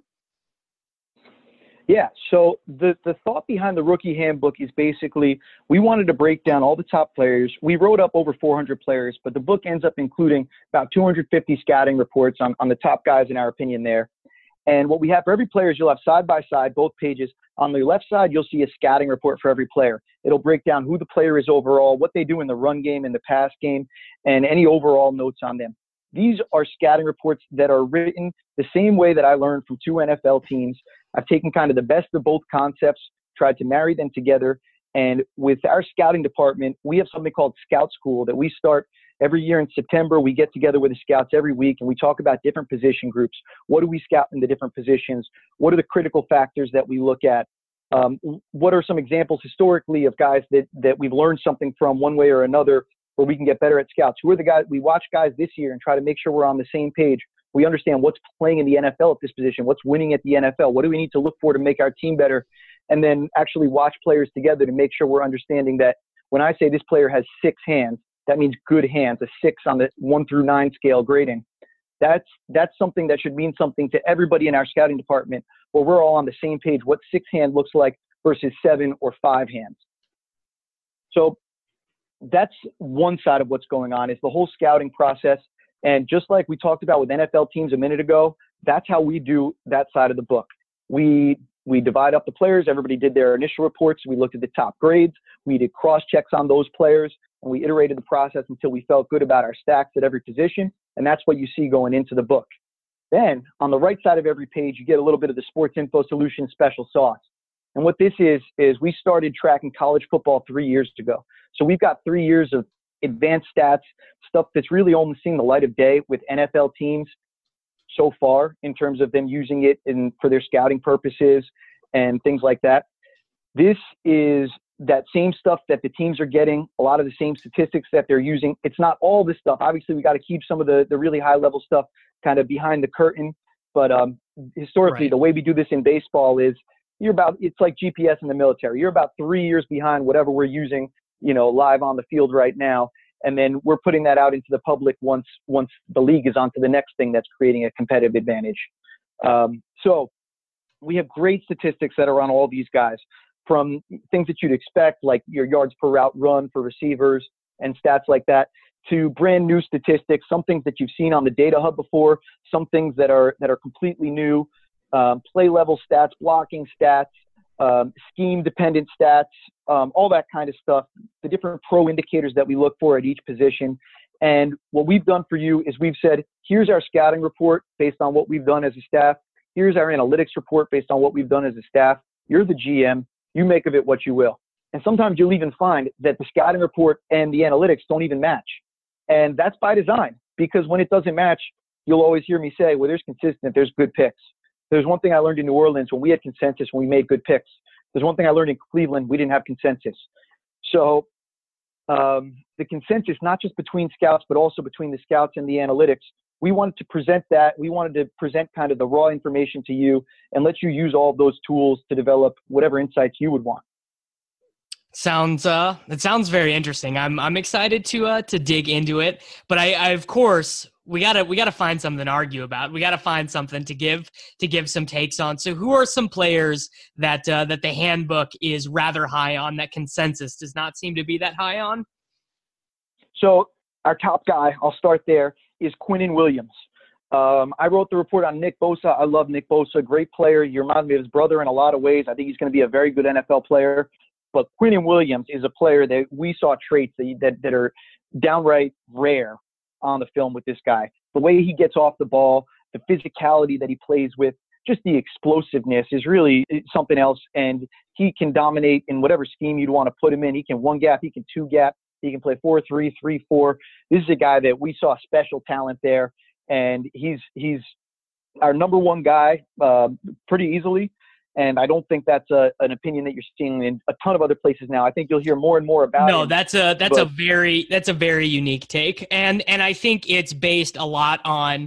Yeah, so the thought behind the rookie handbook is basically we wanted to break down all the top players. We wrote up over 400 players, but the book ends up including about 250 scouting reports on the top guys in our opinion there. And what we have for every player is you'll have side by side, both pages. On the left side, you'll see a scouting report for every player. It'll break down who the player is overall, what they do in the run game, in the pass game, and any overall notes on them. These are scouting reports that are written the same way that I learned from two NFL teams. I've taken kind of the best of both concepts, tried to marry them together. And with our scouting department, we have something called Scout School that we start every year in September. We get together with the scouts every week and we talk about different position groups. What do we scout in the different positions? What are the critical factors that we look at? What are some examples historically of guys that we've learned something from one way or another where we can get better at scouts? Who are the guys? We watch guys this year and try to make sure we're on the same page. We understand what's playing in the NFL at this position, what's winning at the NFL, what do we need to look for to make our team better, and then actually watch players together to make sure we're understanding that when I say this player has 6 hands, that means good hands, a 6 on the 1 through 9 scale grading. That's something that should mean something to everybody in our scouting department where we're all on the same page, what 6 hand looks like versus 7 or 5 hands. So that's one side of what's going on is the whole scouting process. And just like we talked about with NFL teams a minute ago, that's how we do that side of the book. We divide up the players. Everybody did their initial reports. We looked at the top grades. We did cross checks on those players, and we iterated the process until we felt good about our stacks at every position. And that's what you see going into the book. Then on the right side of every page, you get a little bit of the Sports Info Solutions special sauce. And what this is we started tracking college football 3 years ago. So we've got 3 years of advanced stats, stuff that's really only seen the light of day with NFL teams so far in terms of them using it for their scouting purposes and things like that. This is that same stuff that the teams are getting, a lot of the same statistics that they're using. It's not all this stuff. Obviously, we got to keep some of the really high-level stuff kind of behind the curtain. But historically, The way we do this in baseball is it's like GPS in the military. You're about 3 years behind whatever we're using, live on the field right now. And then we're putting that out into the public once the league is on to the next thing that's creating a competitive advantage. So we have great statistics that are on all these guys, from things that you'd expect, like your yards per route run for receivers and stats like that, to brand new statistics, some things that you've seen on the Data Hub before, some things that are completely new, play level stats, blocking stats, scheme dependent stats, all that kind of stuff, the different pro indicators that we look for at each position. And what we've done for you is we've said, here's our scouting report based on what we've done as a staff. Here's our analytics report based on what we've done as a staff. You're the GM. You make of it what you will. And sometimes you'll even find that the scouting report and the analytics don't even match. And that's by design, because when it doesn't match, you'll always hear me say, well, there's consistent, there's good picks. There's one thing I learned in New Orleans when we had consensus, when we made good picks. There's one thing I learned in Cleveland, we didn't have consensus. So the consensus, not just between scouts, but also between the scouts and the analytics, we wanted to present that. We wanted to present kind of the raw information to you and let you use all of those tools to develop whatever insights you would want. It sounds very interesting. I'm excited to dig into it, but I of course we gotta find something to argue about. We gotta find something to give some takes on. So who are some players that the handbook is rather high on, that consensus does not seem to be that high on? So our top guy, I'll start there, is Quinnen Williams. I wrote the report on Nick Bosa. I love Nick Bosa, great player. He reminds me of his brother in a lot of ways. I think he's going to be a very good NFL player. But Quinnen Williams is a player that we saw traits that are downright rare on the film with this guy. The way he gets off the ball, the physicality that he plays with, just the explosiveness is really something else. And he can dominate in whatever scheme you'd want to put him in. He can one gap, he can two gap, he can play 4-3, 3-4. This is a guy that we saw special talent there. And he's our number one guy pretty easily. And I don't think that's an opinion that you're seeing in a ton of other places now. I think you'll hear more and more about it. No, that's a very unique take. And I think it's based a lot on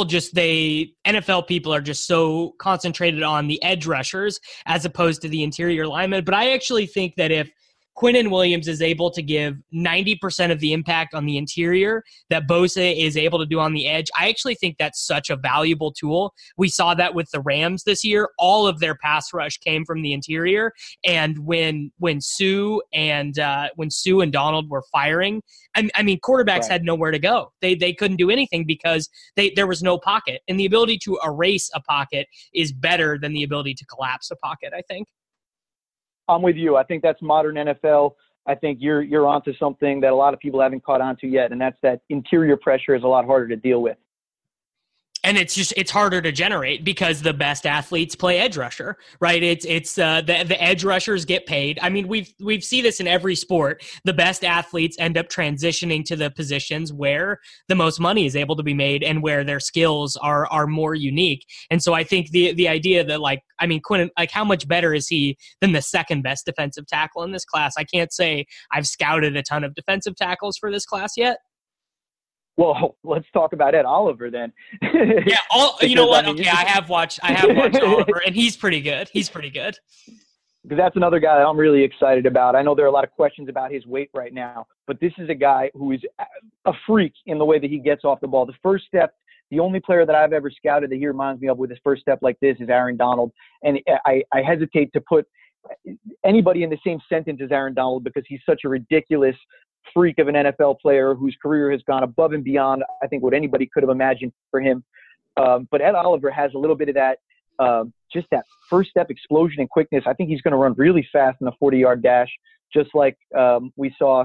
NFL people are just so concentrated on the edge rushers as opposed to the interior linemen. But I actually think that if Quinnen Williams is able to give 90% of the impact on the interior that Bosa is able to do on the edge, I actually think that's such a valuable tool. We saw that with the Rams this year. All of their pass rush came from the interior. And when Sue and Donald were firing, I mean, quarterbacks had nowhere to go. They couldn't do anything because there was no pocket. And the ability to erase a pocket is better than the ability to collapse a pocket, I think. I'm with you. I think that's modern NFL. I think you're onto something that a lot of people haven't caught on to yet, and that's that interior pressure is a lot harder to deal with. And it's harder to generate because the best athletes play edge rusher, right? It's the edge rushers get paid. I mean, we've seen this in every sport. The best athletes end up transitioning to the positions where the most money is able to be made and where their skills are more unique. And so I think the idea that Quinnen, how much better is he than the second best defensive tackle in this class? I can't say I've scouted a ton of defensive tackles for this class yet. Well, let's talk about Ed Oliver then. Yeah, you know what? Okay, I have watched Oliver, and he's pretty good. Because that's another guy that I'm really excited about. I know there are a lot of questions about his weight right now, but this is a guy who is a freak in the way that he gets off the ball. The first step, the only player that I've ever scouted that he reminds me of with his first step like this is Aaron Donald. And I hesitate to put anybody in the same sentence as Aaron Donald because he's such a ridiculous freak of an NFL player whose career has gone above and beyond, I think, what anybody could have imagined for him. But Ed Oliver has a little bit of that, just that first step explosion and quickness. I think he's going to run really fast in the 40-yard dash, just like we saw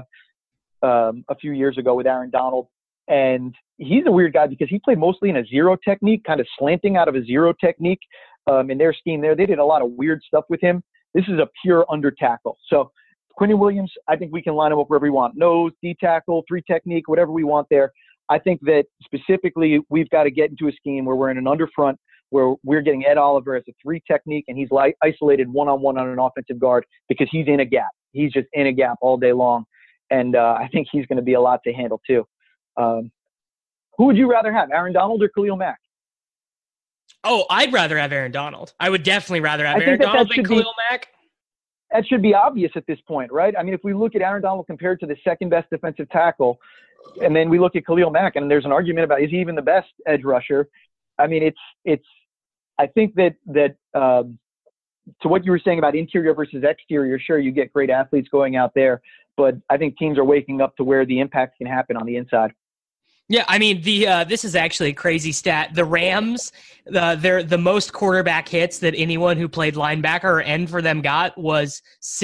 a few years ago with Aaron Donald. And he's a weird guy because he played mostly in a zero technique, kind of slanting out of a zero technique in their scheme there. They did a lot of weird stuff with him. This is a pure under tackle. So Quinnen Williams, I think we can line him up wherever we want. Nose, D tackle, three technique, whatever we want there. I think that specifically we've got to get into a scheme where we're in an under front, where we're getting Ed Oliver as a three technique, and he's isolated one-on-one on an offensive guard because he's in a gap. He's just in a gap all day long. And I think he's going to be a lot to handle too. Who would you rather have, Aaron Donald or Khalil Mack? Oh, I'd rather have Aaron Donald. I would definitely rather have I Aaron think that Donald than Khalil Mack. that should be obvious at this point, right? I mean, if we look at Aaron Donald compared to the second best defensive tackle, and then we look at Khalil Mack, and there's an argument about is he even the best edge rusher? I mean, it's. I think that to what you were saying about interior versus exterior, sure, you get great athletes going out there, but I think teams are waking up to where the impact can happen on the inside. Yeah, I mean this is actually a crazy stat. The Rams, they're the most quarterback hits that anyone who played linebacker or end for them got was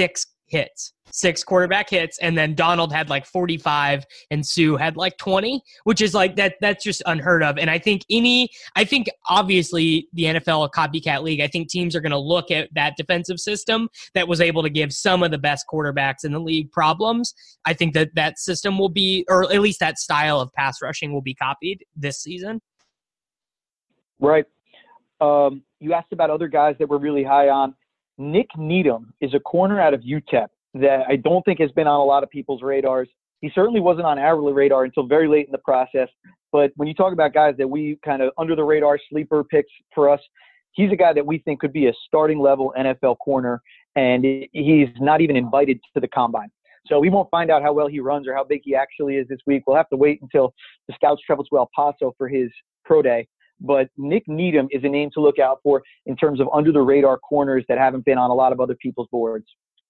6 quarterback hits, and then Donald had like 45 and Sue had like 20, which is like that's just unheard of. And I think obviously the NFL a copycat league. I think teams are going to look at that defensive system that was able to give some of the best quarterbacks in the league problems. I think that system will be, or at least that style of pass rushing will be copied this season. Right. You asked about other guys that we're really high on. Nick Needham is a corner out of UTEP that I don't think has been on a lot of people's radars. He certainly wasn't on our radar until very late in the process. But when you talk about guys that we kind of under the radar sleeper picks for us, he's a guy that we think could be a starting level NFL corner, and he's not even invited to the combine. So we won't find out how well he runs or how big he actually is this week. We'll have to wait until the scouts travel to El Paso for his pro day. But Nick Needham is a name to look out for in terms of under the radar corners that haven't been on a lot of other people's boards.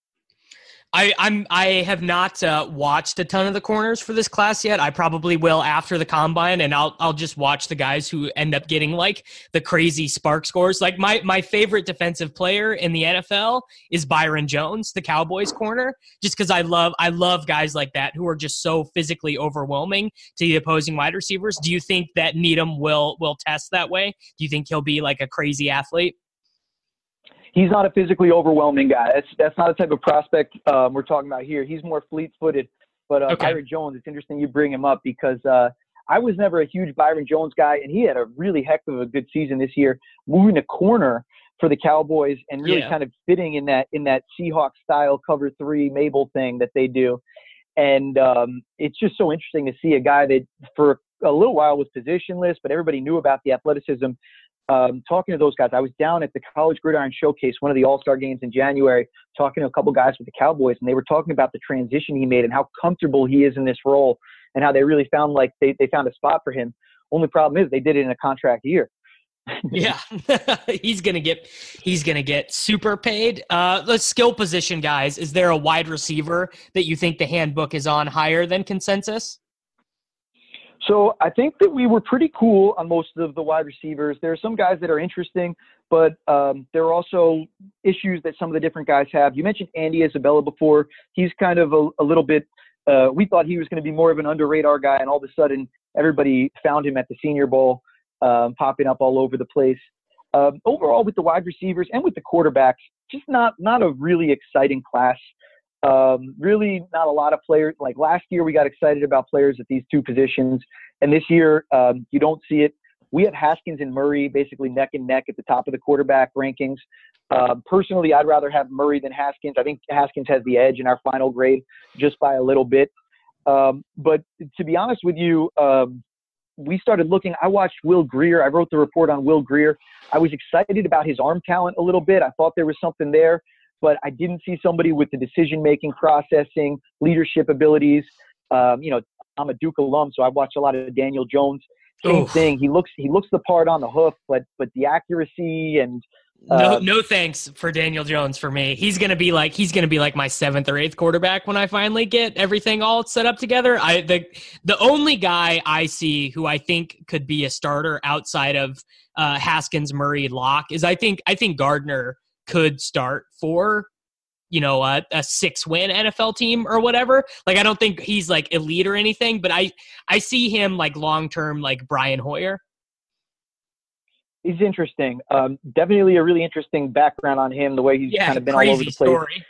I have not watched a ton of the corners for this class yet. I probably will after the combine, and I'll just watch the guys who end up getting like the crazy spark scores. Like my favorite defensive player in the NFL is Byron Jones, the Cowboys corner, just because I love guys like that who are just so physically overwhelming to the opposing wide receivers. Do you think that Needham will test that way? Do you think he'll be like a crazy athlete? He's not a physically overwhelming guy. That's not the type of prospect we're talking about here. He's more fleet-footed. But okay. Byron Jones, it's interesting you bring him up because I was never a huge Byron Jones guy, and he had a really heck of a good season this year, moving to corner for the Cowboys and really kind of fitting in that Seahawks-style cover 3 Mabel thing that they do. And it's just so interesting to see a guy that for a little while was positionless, but everybody knew about the athleticism. Talking to those guys, I was down at the College Gridiron Showcase, one of the All-Star games in January, talking to a couple guys with the Cowboys, and they were talking about the transition he made and how comfortable he is in this role and how they really found like they found a spot for him. Only problem is they did it in a contract year. Yeah, he's gonna get super paid. The skill position guys, is there a wide receiver that you think the handbook is on higher than consensus? So I think that we were pretty cool on most of the wide receivers. There are some guys that are interesting, but there are also issues that some of the different guys have. You mentioned Andy Isabella before. He's kind of a little bit we thought he was going to be more of an under-radar guy, and all of a sudden everybody found him at the Senior Bowl, popping up all over the place. Overall, with the wide receivers and with the quarterbacks, just not a really exciting class. Really not a lot of players. Like last year, we got excited about players at these two positions. And this year, you don't see it. We have Haskins and Murray basically neck and neck at the top of the quarterback rankings. Personally, I'd rather have Murray than Haskins. I think Haskins has the edge in our final grade just by a little bit. But to be honest with you, we started looking. I watched Will Grier. I wrote the report on Will Grier. I was excited about his arm talent a little bit. I thought there was something there. But I didn't see somebody with the decision-making, processing, leadership abilities. I'm a Duke alum, so I watched a lot of Daniel Jones. Same thing. He looks the part on the hoof, but the accuracy and no thanks for Daniel Jones for me. He's gonna be like my 7th or 8th quarterback when I finally get everything all set up together. The only guy I see who I think could be a starter outside of Haskins, Murray, Locke is I think Gardner could start for, a 6-win NFL team or whatever. Like, I don't think he's like elite or anything, but I see him like long-term, like Brian Hoyer. He's interesting. Definitely a really interesting background on him, the way he's kind of been all over the place. Story.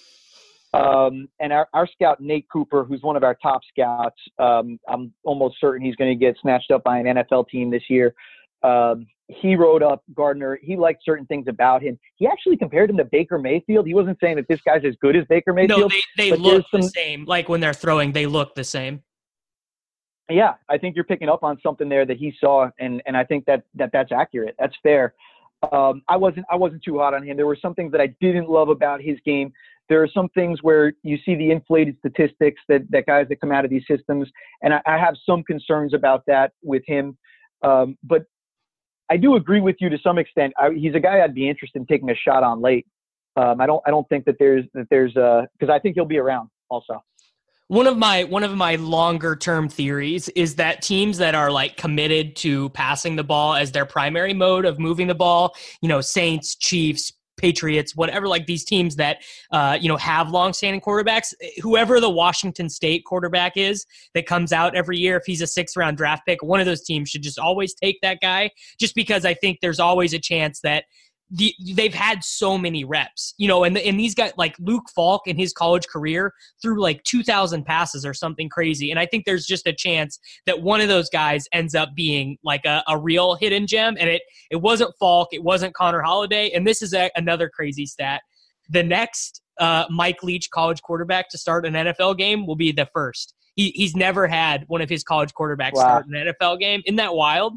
And our scout, Nate Cooper, who's one of our top scouts, I'm almost certain he's going to get snatched up by an NFL team this year. He wrote up Gardner. He liked certain things about him. He actually compared him to Baker Mayfield. He wasn't saying that this guy's as good as Baker Mayfield. No, they look the same. Like when they're throwing, they look the same. Yeah, I think you're picking up on something there that he saw, and I think that's accurate. That's fair. I wasn't too hot on him. There were some things that I didn't love about his game. There are some things where you see the inflated statistics that guys that come out of these systems, and I have some concerns about that with him. But I do agree with you to some extent. He's a guy I'd be interested in taking a shot on late. I don't think that there's because I think he'll be around also. One of my longer term theories is that teams that are like committed to passing the ball as their primary mode of moving the ball, Saints, Chiefs, Patriots, whatever, like these teams that have long-standing quarterbacks, whoever the Washington State quarterback is that comes out every year, if he's a 6th-round draft pick, one of those teams should just always take that guy, just because I think there's always a chance that they've had so many reps, and these guys like Luke Falk in his college career threw like 2,000 passes or something crazy. And I think there's just a chance that one of those guys ends up being like a real hidden gem. And it wasn't Falk. It wasn't Connor Holiday. And this is another crazy stat. The next Mike Leach college quarterback to start an NFL game will be the first. He's never had one of his college quarterbacks start an NFL game. Isn't that wild?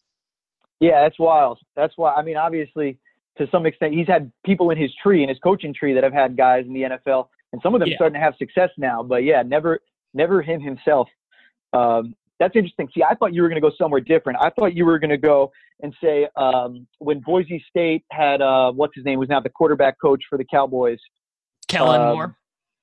Yeah, that's wild. That's why. I mean, obviously, to some extent, he's had people in his coaching tree that have had guys in the NFL, and some of them starting to have success now. But yeah, never him himself. That's interesting. See, I thought you were going to go somewhere different. I thought you were going to go and say when Boise State had what's his name, who's now the quarterback coach for the Cowboys, Kellen Moore.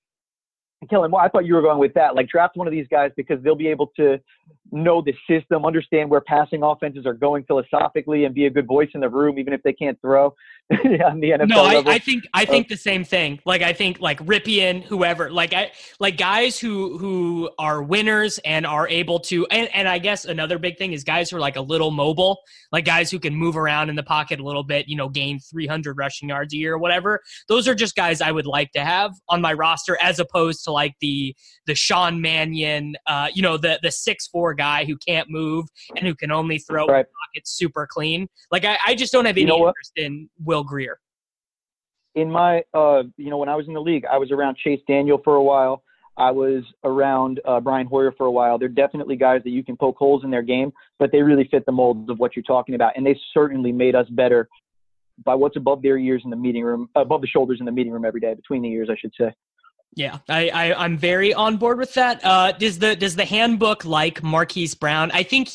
Kellen Moore. I thought you were going with that. Like, draft one of these guys because they'll be able to know the system, understand where passing offenses are going philosophically, and be a good voice in the room, even if they can't throw on the NFL level. I think the same thing. Like, I think like Ripien, whoever, like guys who are winners and are able to, and I guess another big thing is guys who are like a little mobile, like guys who can move around in the pocket a little bit, gain 300 rushing yards a year or whatever. Those are just guys I would like to have on my roster, as opposed to like the Sean Mannion, the 6'4" guy who can't move and who can only throw in the pocket super clean. Like, I just don't have any interest in Will Grier. In my, when I was in the league, I was around Chase Daniel for a while. I was around Brian Hoyer for a while. They're definitely guys that you can poke holes in their game, but they really fit the molds of what you're talking about. And they certainly made us better by what's above their ears in the meeting room, above the shoulders in the meeting room every day, between the ears, I should say. Yeah, I'm very on board with that. Does the handbook like Marquise Brown? I think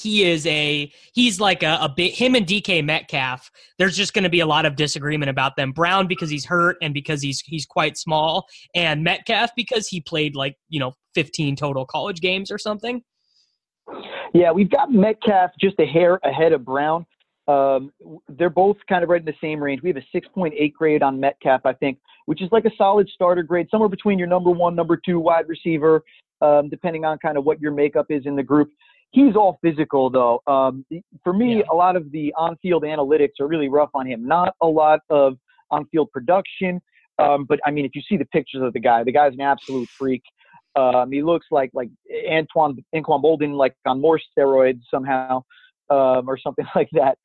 he's like a bit, him and DK Metcalf. There's just going to be a lot of disagreement about them. Brown because he's hurt and because he's quite small, and Metcalf because he played 15 total college games or something. Yeah, we've got Metcalf just a hair ahead of Brown. They're both kind of right in the same range. We have a 6.8 grade on Metcalf, I think, which is like a solid starter grade, somewhere between your number 1, number 2 wide receiver, depending on kind of what your makeup is in the group. He's all physical, though. For me, a lot of the on-field analytics are really rough on him. Not a lot of on-field production, but I mean, if you see the pictures of the guy's an absolute freak. He looks like Anquan Boldin, like on more steroids somehow. Or something like that.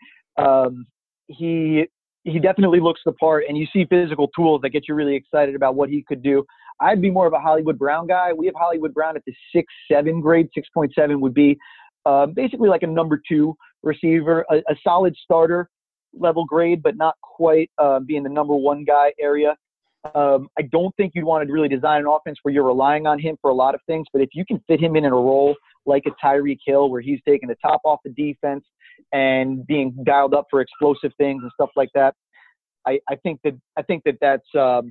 He definitely looks the part, and you see physical tools that get you really excited about what he could do. I'd be more of a Hollywood Brown guy. We have Hollywood Brown at the 6.7 grade. 6.7 would be basically like a number 2 receiver, a solid starter level grade, but not quite being the number 1 guy area. I don't think you'd want to really design an offense where you're relying on him for a lot of things, but if you can fit him in a role like a Tyreek Hill where he's taking the top off the defense and being dialed up for explosive things and stuff like that, I think that's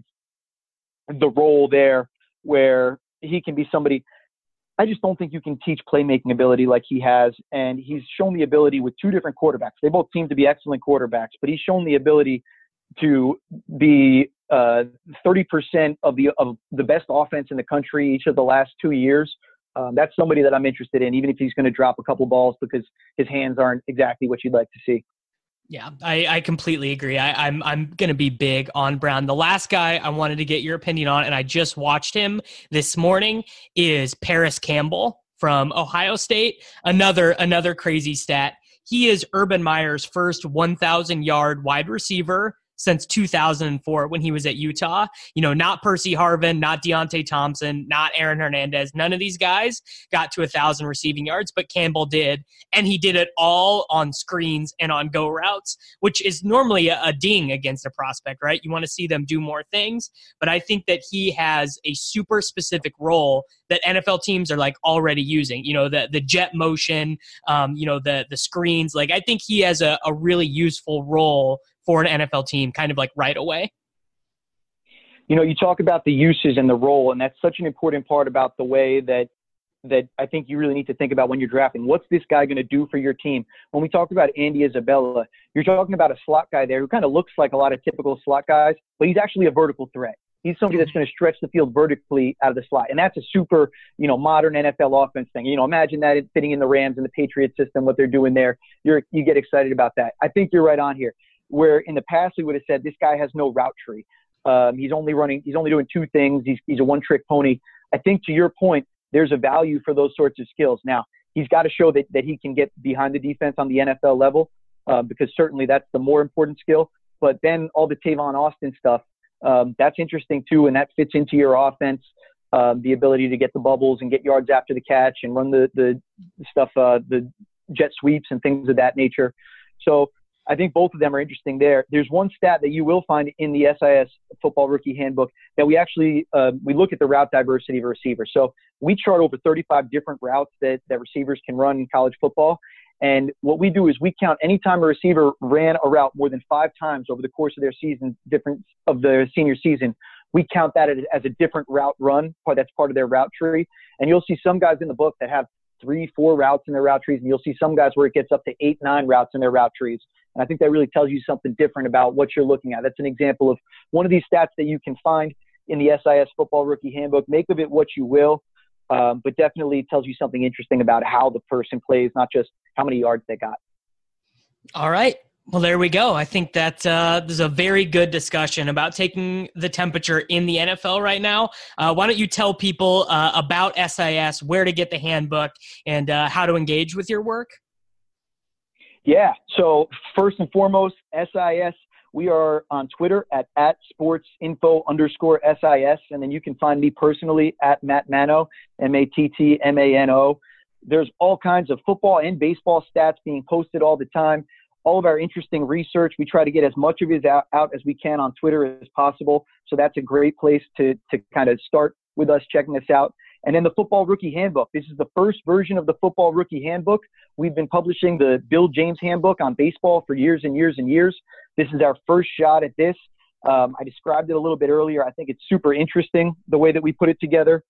the role there where he can be somebody. I just don't think you can teach playmaking ability like he has, and he's shown the ability with 2 different quarterbacks. They both seem to be excellent quarterbacks, but he's shown the ability to be 30% of the best offense in the country each of the last 2 years. That's somebody that I'm interested in, even if he's going to drop a couple balls because his hands aren't exactly what you'd like to see. Yeah, I completely agree. I'm going to be big on Brown. The last guy I wanted to get your opinion on, and I just watched him this morning, is Paris Campbell from Ohio State. Another crazy stat. He is Urban Meyer's first 1,000-yard wide receiver since 2004 when he was at Utah. Not Percy Harvin, not Deontay Thompson, not Aaron Hernandez. None of these guys got to 1,000 receiving yards, but Campbell did. And he did it all on screens and on go routes, which is normally a ding against a prospect, right? You want to see them do more things. But I think that he has a super specific role that NFL teams are like already using, the jet motion, the screens. Like, I think he has a really useful role for an NFL team kind of like right away. You talk about the uses and the role, and that's such an important part about the way that I think you really need to think about when you're drafting. What's this guy going to do for your team? When we talk about Andy Isabella, you're talking about a slot guy there who kind of looks like a lot of typical slot guys, but he's actually a vertical threat. He's somebody that's going to stretch the field vertically out of the slot. And that's a super, modern NFL offense thing. Imagine that it's fitting in the Rams and the Patriots system, what they're doing there. You get excited about that. I think you're right on here. Where in the past we would have said this guy has no route tree. He's only doing two things. He's a one-trick pony. I think to your point, there's a value for those sorts of skills. Now, he's got to show that he can get behind the defense on the NFL level, because certainly that's the more important skill. But then all the Tavon Austin stuff, that's interesting too, and that fits into your offense. The ability to get the bubbles and get yards after the catch and run the stuff, the jet sweeps and things of that nature. So I think both of them are interesting there. There's one stat that you will find in the SIS Football Rookie Handbook that we actually we look at the route diversity of a receiver. So we chart over 35 different routes that receivers can run in college football. And what we do is we count any time a receiver ran a route more than 5 times over the course of their season, of their senior season. We count that as a different route run. That's part of their route tree. And you'll see some guys in the book that have 3-4 routes in their route trees, and you'll see some guys where it gets up to 8-9 routes in their route trees. And I think that really tells you something different about what you're looking at. That's an example of one of these stats that you can find in the SIS Football Rookie Handbook. Make of it what you will, but definitely tells you something interesting about how the person plays, not just how many yards they got. All right. Well, there we go. I think that there's a very good discussion about taking the temperature in the NFL right now. Why don't you tell people about SIS, where to get the handbook, and how to engage with your work? Yeah. So first and foremost, SIS, we are on Twitter at sportsinfo_SIS. And then you can find me personally at Matt Mano, MATTMANO. There's all kinds of football and baseball stats being posted all the time. All of our interesting research, we try to get as much of it out as we can on Twitter as possible. So that's a great place to kind of start with us checking us out. And then the Football Rookie Handbook. This is the first version of the Football Rookie Handbook. We've been publishing the Bill James Handbook on baseball for years and years and years. This is our first shot at this. I described it a little bit earlier. I think it's super interesting the way that we put it together.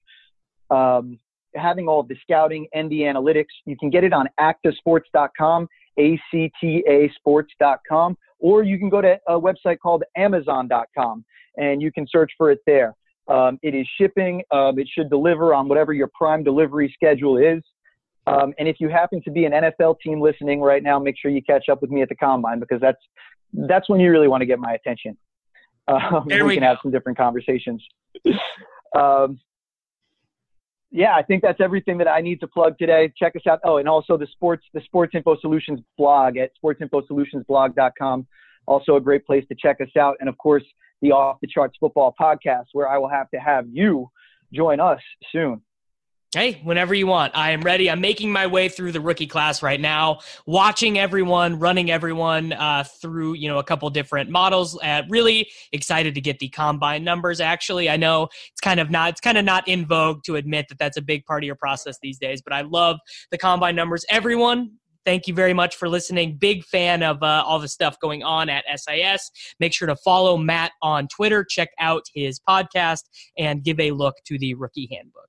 Having all of the scouting and the analytics. You can get it on actasports.com, ACTA sports.com, or you can go to a website called amazon.com and you can search for it there. It is shipping. It should deliver on whatever your prime delivery schedule is. And if you happen to be an NFL team listening right now, make sure you catch up with me at the Combine, because that's when you really want to get my attention. We can have some different conversations. Yeah, I think that's everything that I need to plug today. Check us out. Oh, and also the Sports Info Solutions blog at sportsinfosolutionsblog.com. Also a great place to check us out. And of course, the Off the Charts Football Podcast, where I will have to have you join us soon. Hey, whenever you want. I am ready. I'm making my way through the rookie class right now, watching everyone, running everyone through, a couple different models. Really excited to get the combine numbers. Actually, I know it's kind of not in vogue to admit that that's a big part of your process these days, but I love the combine numbers. Everyone, thank you very much for listening. Big fan of all the stuff going on at SIS. Make sure to follow Matt on Twitter, check out his podcast, and give a look to the Rookie Handbook.